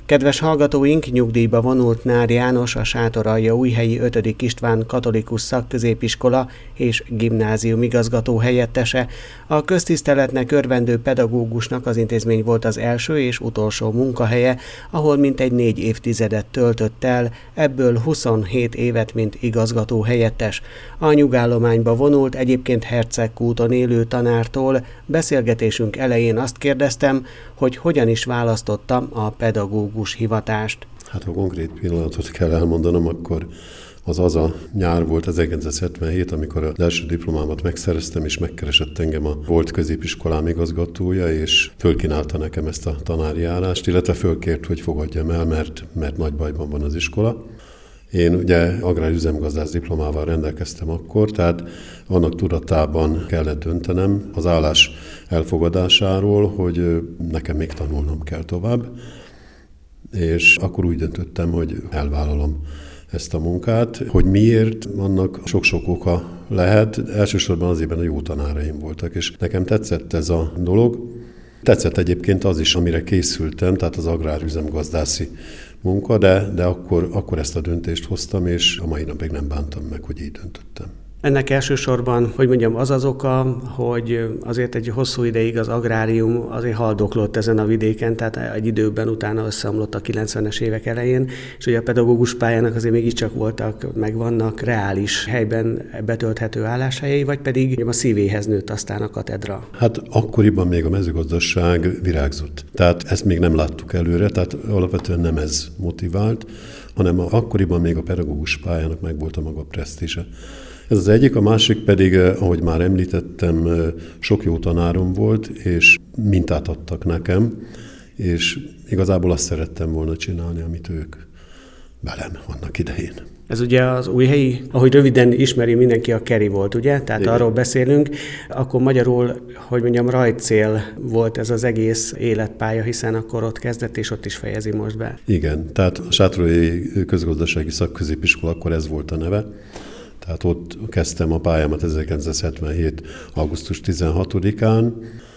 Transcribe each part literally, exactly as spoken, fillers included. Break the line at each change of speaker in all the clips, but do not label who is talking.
Kedves hallgatóink, nyugdíjba vonult Nár János, a Sátoraljaújhelyi ötödik István Katolikus Szakközépiskola és Gimnázium igazgató helyettese. A köztiszteletnek örvendő pedagógusnak az intézmény volt az első és utolsó munkahelye, ahol mintegy négy évtizedet töltött el, ebből huszonhét évet, mint igazgató helyettes. A nyugállományba vonult, egyébként Hercegkúton élő tanártól beszélgetésünk elején azt kérdeztem, hogy hogyan is választottam a pedagógus hivatást.
Hát ha konkrét pillanatot kell elmondanom, akkor az az a nyár volt ezerkilencszázhetvenhét, amikor az első diplomámat megszereztem, és megkeresett engem a volt középiskolám igazgatója, és fölkínálta nekem ezt a tanári állást, illetve fölkért, hogy fogadjam el, mert, mert nagy bajban van az iskola. Én ugye agrárüzemgazdász diplomával rendelkeztem akkor, tehát annak tudatában kellett döntenem az állás elfogadásáról, hogy nekem még tanulnom kell tovább, és akkor úgy döntöttem, hogy elvállalom ezt a munkát. Hogy miért, annak sok-sok oka lehet. Elsősorban azért, mert a jó tanáraim voltak, és nekem tetszett ez a dolog. Tetszett egyébként az is, amire készültem, tehát az agrárüzemgazdászi munka, de, de akkor, akkor ezt a döntést hoztam, és a mai napig nem bántam meg, hogy így döntöttem.
Ennek elsősorban, hogy mondjam, az az oka, hogy azért egy hosszú ideig az agrárium azért haldoklott ezen a vidéken, tehát egy időben utána összeomlott a kilencvenes évek elején, és ugye a pedagógus pályának azért mégiscsak voltak, meg vannak reális helyben betölthető álláshelyei, vagy pedig a szívéhez nőtt aztán a katedra.
Hát akkoriban még a mezőgazdaság virágzott. Tehát ezt még nem láttuk előre, tehát alapvetően nem ez motivált, hanem akkoriban még a pedagógus pályának megvolt a maga presztízse. Ez az egyik, a másik pedig, ahogy már említettem, sok jó tanárom volt, és mintát adtak nekem, és igazából azt szerettem volna csinálni, amit ők velem annak idején.
Ez ugye az Újhelyi, ahogy röviden ismeri mindenki, a Keri volt, ugye? Tehát igen. Arról beszélünk. Akkor magyarul, hogy mondjam, rajtcél volt ez az egész életpálya, hiszen akkor ott kezdett, és ott is fejezi most be.
Igen, tehát a Sátoraljaújhelyi Közgazdasági Szakközépiskola, akkor ez volt a neve. Tehát ott kezdtem a pályámat ezerkilencszázhetvenhét. augusztus tizenhatodikán,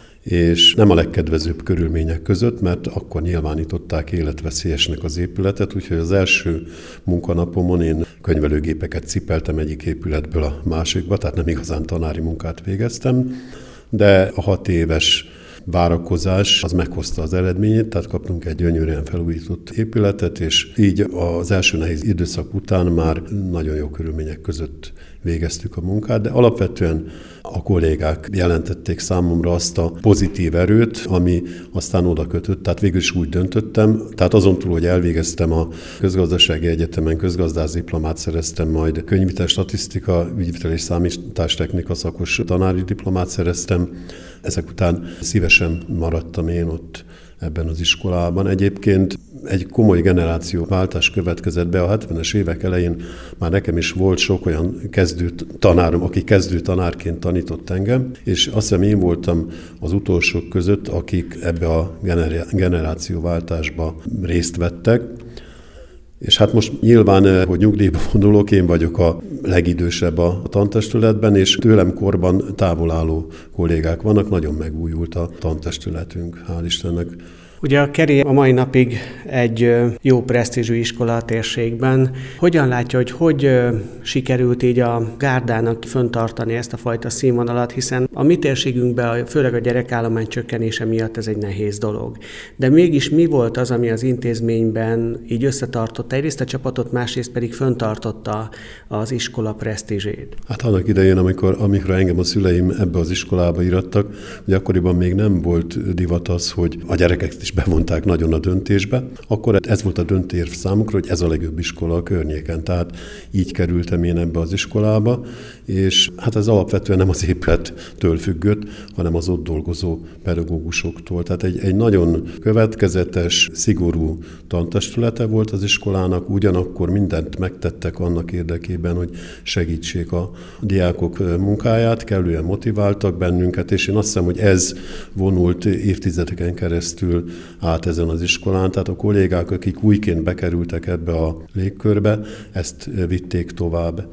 és nem a legkedvezőbb körülmények között, mert akkor nyilvánították életveszélyesnek az épületet, úgyhogy az első munkanapomon én könyvelőgépeket cipeltem egyik épületből a másikba, tehát nem igazán tanári munkát végeztem, de a hat éves várakozás az meghozta az eredményét, tehát kaptunk egy gyönyörűen felújított épületet, és így az első nehéz időszak után már nagyon jó körülmények között végeztük a munkát, de alapvetően a kollégák jelentették számomra azt a pozitív erőt, ami aztán oda kötött, tehát végül is úgy döntöttem, tehát azon túl, hogy elvégeztem a Közgazdasági Egyetemen, közgazdász diplomát szereztem, majd könyvitel statisztika, ügyvitel és számítástechnika szakos tanári diplomát szereztem, ezek után szívesen maradtam én ott ebben az iskolában. Egyébként egy komoly generációváltás következett be a hetvenes évek elején, már nekem is volt sok olyan kezdő tanárom, aki kezdő tanárként tanított engem, és azt hiszem én voltam az utolsók között, akik ebbe a generációváltásba részt vettek. És hát most nyilván, hogy nyugdíjba vonulok, én vagyok a legidősebb a tantestületben, és tőlem korban távol álló kollégák vannak, nagyon megújult a tantestületünk, hál' Istennek.
Ugye a Keri a mai napig egy jó presztízsű iskola a térségben. Hogyan látja, hogy hogy sikerült így a gárdának föntartani ezt a fajta színvonalat, hiszen a mi térségünkben, főleg a gyerekállomány csökkenése miatt ez egy nehéz dolog. De mégis mi volt az, ami az intézményben így összetartotta egyrészt a csapatot, másrészt pedig föntartotta az iskola presztízsét?
Hát annak idején, amikor, amikor engem a szüleim ebbe az iskolába irattak, ugye akkoriban még nem volt divat az, hogy a gyerekek is bevonták nagyon a döntésbe, akkor ez volt a döntérv számukra, hogy ez a legjobb iskola a környéken. Tehát így kerültem én ebbe az iskolába, és hát ez alapvetően nem az épülettől függött, hanem az ott dolgozó pedagógusoktól. Tehát egy, egy nagyon következetes, szigorú tantestülete volt az iskolának, ugyanakkor mindent megtettek annak érdekében, hogy segítsék a diákok munkáját, kellően motiváltak bennünket, és én azt hiszem, hogy ez vonult évtizedeken keresztül át ezen az iskolán, tehát a kollégák, akik újként bekerültek ebbe a légkörbe, ezt vitték tovább.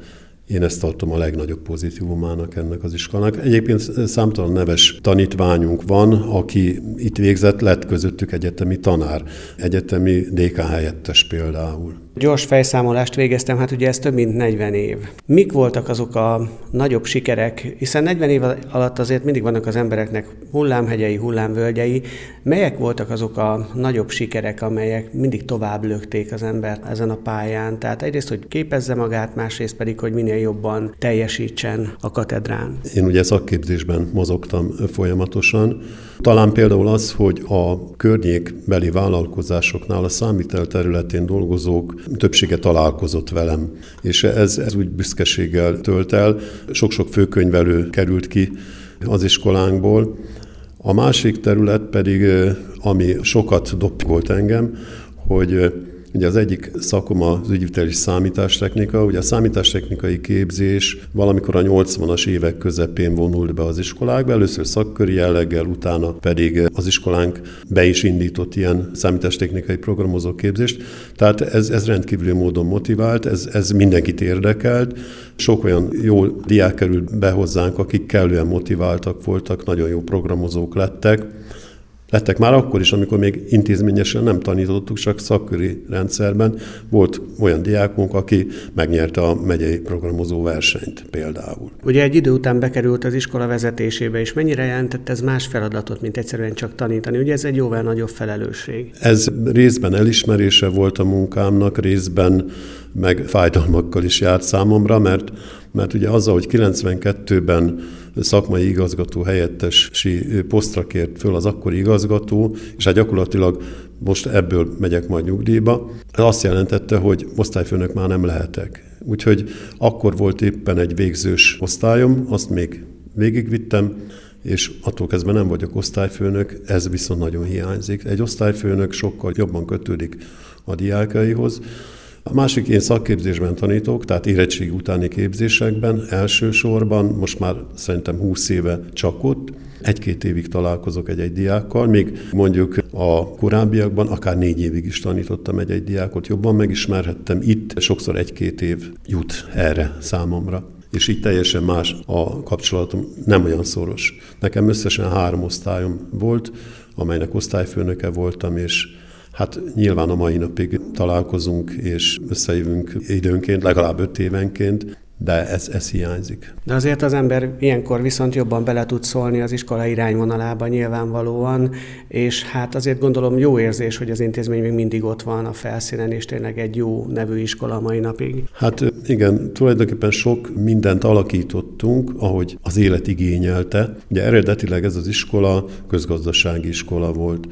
Én ezt tartom a legnagyobb pozitívumának ennek az iskolának. Egyébként számtalan neves tanítványunk van, aki itt végzett, lett közöttük egyetemi tanár, egyetemi dé ká helyettes például.
Gyors fejszámolást végeztem, hát ugye ez több mint negyven év. Mik voltak azok a nagyobb sikerek, hiszen negyven év alatt azért mindig vannak az embereknek hullámhegyei, hullámvölgyei. Melyek voltak azok a nagyobb sikerek, amelyek mindig tovább lökték az embert ezen a pályán? Tehát egyrészt, hogy képezze magát, másrészt pedig, hogy minél jobban teljesítsen a katedrán.
Én ugye szakképzésben mozogtam folyamatosan. Talán például az, hogy a környékbeli vállalkozásoknál a számvitel területén dolgozók többsége találkozott velem, és ez, ez úgy büszkeséggel tölt el. Sok-sok főkönyvelő került ki az iskolánkból. A másik terület pedig, ami sokat dobgolt engem, hogy ugye az egyik szakom az ügyviteli számítástechnika, ugye a számítástechnikai képzés valamikor a nyolcvanas évek közepén vonult be az iskolákba, először szakköri jelleggel, utána pedig az iskolánk be is indított ilyen számítástechnikai programozó képzést, tehát ez, ez rendkívüli módon motivált, ez, ez mindenkit érdekelt, sok olyan jó diák került be hozzánk, akik kellően motiváltak voltak, nagyon jó programozók lettek, Lettek már akkor is, amikor még intézményesen nem tanítottuk, csak szakköri rendszerben. Volt olyan diákunk, aki megnyerte a megyei programozó versenyt például.
Ugye egy idő után bekerült az iskola vezetésébe, és mennyire jelentett ez más feladatot, mint egyszerűen csak tanítani? Ugye ez egy jóval nagyobb felelősség.
Ez részben elismerése volt a munkámnak, részben meg fájdalmakkal is járt számomra, mert, mert ugye azzal, hogy kilencvenkettőben szakmai igazgató helyettesi posztra kért föl az akkori igazgató, és hát gyakorlatilag most ebből megyek majd nyugdíjba. Ez azt jelentette, hogy osztályfőnök már nem lehetek. Úgyhogy akkor volt éppen egy végzős osztályom, azt még végigvittem, és attól kezdve nem vagyok osztályfőnök, ez viszont nagyon hiányzik. Egy osztályfőnök sokkal jobban kötődik a diákaihoz. A másik, én szakképzésben tanítok, tehát érettség utáni képzésekben elsősorban, most már szerintem húsz éve csak ott, egy-két évig találkozok egy-egy diákkal, még mondjuk a korábbiakban akár négy évig is tanítottam egy-egy diákot, jobban megismerhettem, itt sokszor egy-két év jut erre számomra. És így teljesen más a kapcsolatom, nem olyan szoros. Nekem összesen három osztályom volt, amelynek osztályfőnöke voltam, és hát nyilván a mai napig találkozunk és összejövünk időnként, legalább öt évenként, de ez, ez hiányzik.
De azért az ember ilyenkor viszont jobban bele tud szólni az iskola irányvonalába nyilvánvalóan, és hát azért gondolom jó érzés, hogy az intézmény még mindig ott van a felszínen, és tényleg egy jó nevű iskola mai napig.
Hát igen, tulajdonképpen sok mindent alakítottunk, ahogy az élet igényelte. Ugye eredetileg ez az iskola közgazdasági iskola volt,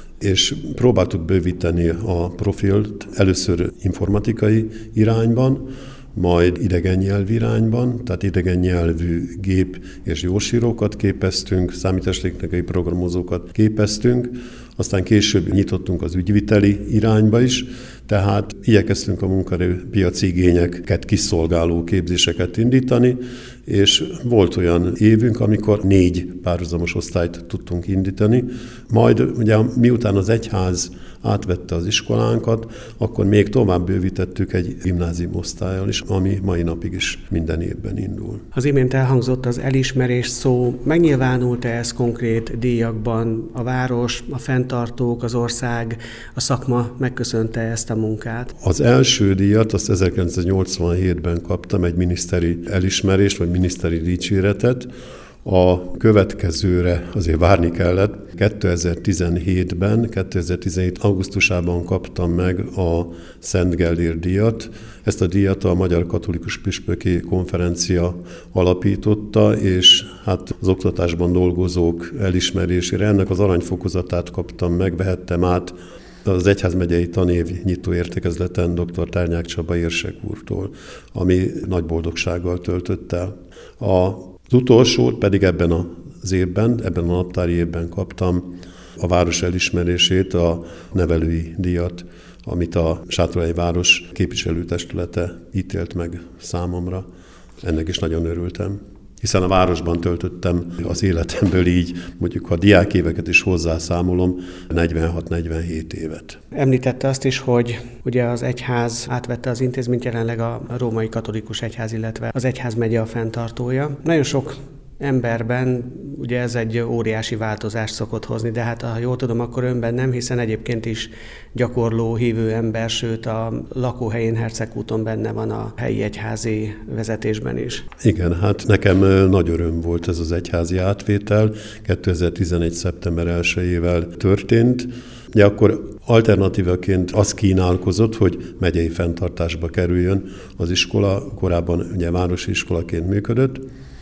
és próbáltuk bővíteni a profilt először informatikai irányban, majd idegen nyelv irányban, tehát idegen nyelvű gép- és jósírókat képeztünk, számítástechnikai programozókat képeztünk, aztán később nyitottunk az ügyviteli irányba is, tehát igyekeztünk a munkaerőpiaci igényeket kiszolgáló képzéseket indítani, és volt olyan évünk, amikor négy párhuzamos osztályt tudtunk indítani, majd ugye miután az egyház átvette az iskolánkat, akkor még tovább bővítettük egy gimnázium osztállyal is, ami mai napig is minden évben indul.
Az imént elhangzott az elismerés szó. Megnyilvánult-e ez konkrét díjakban? A város, a fenntartók, az ország, a szakma megköszönte ezt a munkát?
Az első díjat azt ezerkilencszáznyolcvanhétben kaptam, egy miniszteri elismerést, vagy miniszteri dicséretet. A következőre azért várni kellett. kétezer-tizenhétben, kétezer-tizenhét augusztusában kaptam meg a Szent Gellért díjat. Ezt a díjat a Magyar Katolikus Püspöki Konferencia alapította, és hát az oktatásban dolgozók elismerésére ennek az aranyfokozatát kaptam meg, vehettem át az egyházmegyei tanév nyitó értekezleten dr. Tárnyák Csaba érsek úrtól, ami nagy boldogsággal töltött el. A Az utolsót pedig ebben az évben, ebben a naptári évben kaptam a város elismerését, a nevelői díjat, amit a Sátoraljaújhelyi város képviselőtestülete ítélt meg számomra. Ennek is nagyon örültem. hiszen a városban töltöttem az életemből így, mondjuk ha a diákéveket is hozzászámolom, negyvenhat-negyvenhét évet.
Említette azt is, hogy ugye az egyház átvette az intézményt, jelenleg a római katolikus egyház, illetve az egyházmegye a fenntartója. Nagyon sok emberben ugye ez egy óriási változást szokott hozni, de hát ha jól tudom, akkor önben nem, hiszen egyébként is gyakorló, hívő ember, sőt a lakóhelyén Hercegúton benne van a helyi egyházi vezetésben is.
Igen, hát nekem nagy öröm volt ez az egyházi átvétel, kétezer-tizenegy. szeptember elsejével történt. Ugye akkor alternatívaként az kínálkozott, hogy megyei fenntartásba kerüljön az iskola, korábban ugye városi iskolaként működött,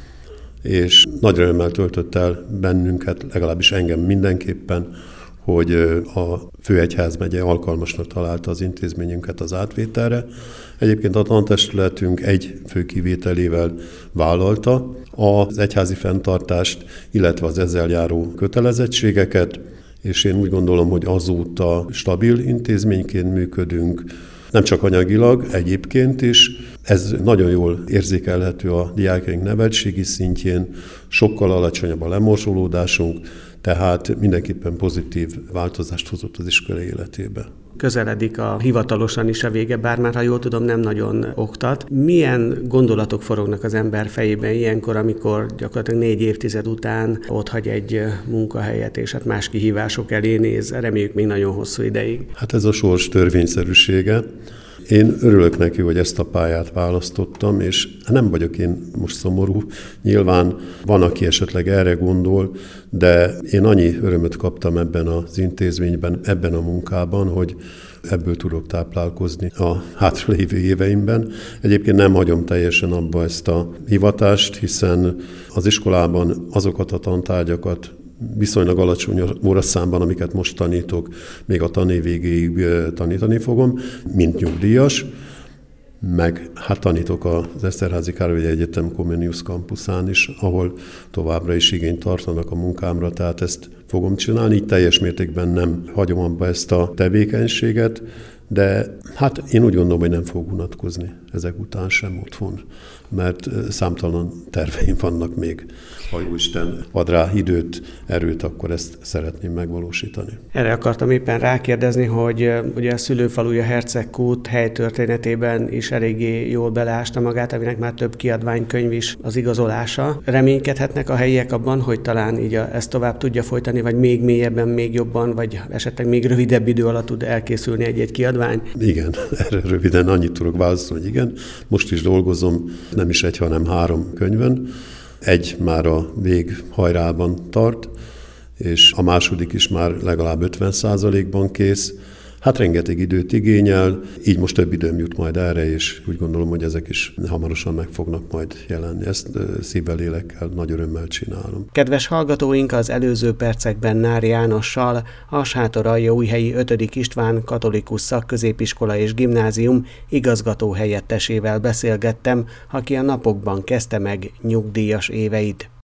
és nagy örömmel töltött el bennünket, legalábbis engem mindenképpen, hogy a főegyházmegye alkalmasnak találta az intézményünket az átvételre. Egyébként a tantestületünk egy fő kivételével vállalta az egyházi fenntartást, illetve az ezzel járó kötelezettségeket, és én úgy gondolom, hogy azóta stabil intézményként működünk, nem csak anyagilag, egyébként is. Ez nagyon jól érzékelhető a diákjaink neveltségi szintjén, sokkal alacsonyabb a lemorzsolódásunk, tehát mindenképpen pozitív változást hozott az iskola életébe.
Közeledik a hivatalosan is a vége, bár már, ha jól tudom, nem nagyon oktat. Milyen gondolatok forognak az ember fejében ilyenkor, amikor gyakorlatilag négy évtized után otthagy egy munkahelyet, és hát más kihívások elé néz, reméljük még nagyon hosszú ideig?
Hát ez a sors törvényszerűsége. Én örülök neki, hogy ezt a pályát választottam, és nem vagyok én most szomorú. Nyilván van, aki esetleg erre gondol, de én annyi örömöt kaptam ebben az intézményben, ebben a munkában, hogy ebből tudok táplálkozni a hátralévő éveimben. Egyébként nem hagyom teljesen abba ezt a hivatást, hiszen az iskolában azokat a tantárgyakat viszonylag alacsony óraszámban, amiket most tanítok, még a tanév végéig tanítani fogom, mint nyugdíjas, meg hát tanítok az Eszterházy Károly Egyetem Comenius Campusán is, ahol továbbra is igényt tartanak a munkámra, tehát ezt fogom csinálni, így teljes mértékben nem hagyom abba ezt a tevékenységet, de hát én úgy gondolom, hogy nem fogok unatkozni ezek után sem otthon, mert számtalan terveim vannak még. Ha Jóisten ad rá időt, erőt, akkor ezt szeretném megvalósítani.
Erre akartam éppen rákérdezni, hogy ugye a szülőfaluja Hercegkút helytörténetében is eléggé jól beleásta magát, aminek már több kiadványkönyv is az igazolása. Reménykedhetnek a helyiek abban, hogy talán így a, ezt tovább tudja folytani, vagy még mélyebben, még jobban, vagy esetleg még rövidebb idő alatt tud elkészülni egy-egy kiadvány?
Igen, erre röviden annyit tudok válaszolni, hogy igen. Most is dolgozom, nem is egy, hanem három könyvön. Egy már a véghajrában tart, és a második is már legalább ötven százalékban kész. Hát rengeteg időt igényel, így most több időm jut majd erre, és úgy gondolom, hogy ezek is hamarosan meg fognak majd jelenni. Ezt szívvel, lélekkel, nagy örömmel csinálom.
Kedves hallgatóink, az előző percekben Nári Jánossal, a Sátoraljaújhelyi ötödik István Katolikus Szakközépiskola és Gimnázium igazgató helyettesével beszélgettem, aki a napokban kezdte meg nyugdíjas éveit.